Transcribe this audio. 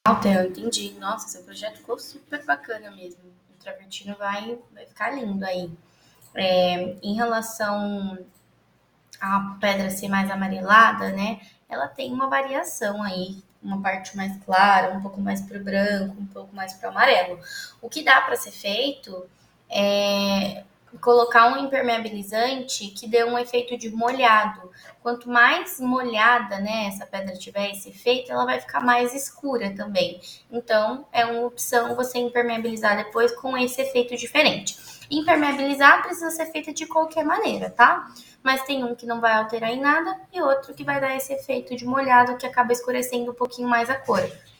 Eu entendi. Nossa, seu projeto ficou super bacana mesmo. O travertino vai ficar lindo aí. Em relação à pedra ser mais amarelada, né? Ela tem uma variação aí, uma parte mais clara, um pouco mais pro branco, um pouco mais pro amarelo. O que dá para ser feito é colocar um impermeabilizante que dê um efeito de molhado. Quanto mais molhada, né, essa pedra tiver esse efeito, ela vai ficar mais escura também. Então, é uma opção você impermeabilizar depois com esse efeito diferente. Impermeabilizar precisa ser feito de qualquer maneira, tá? Mas tem um que não vai alterar em nada e outro que vai dar esse efeito de molhado que acaba escurecendo um pouquinho mais a cor.